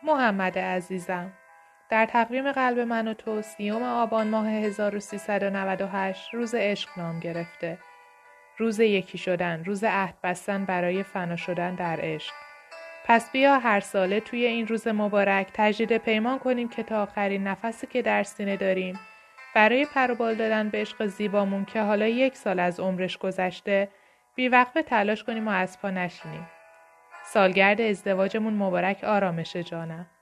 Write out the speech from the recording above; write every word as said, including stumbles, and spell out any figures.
محمد عزیزم، در تقویم قلب من و تو سیوم آبان ماه هزار و سیصد و نود و هشت روز عشق نام گرفته. روز یکی شدن، روز عهد بستن برای فنا شدن در عشق. پس بیا هر ساله توی این روز مبارک تجدید پیمان کنیم که تا آخرین نفسی که در سینه داریم برای پر و بال دادن به عشق زیبامون که حالا یک سال از عمرش گذشته بی‌وقفه تلاش کنیم و از پا نشینیم. سالگرد ازدواجمون مبارک آرامش جانم.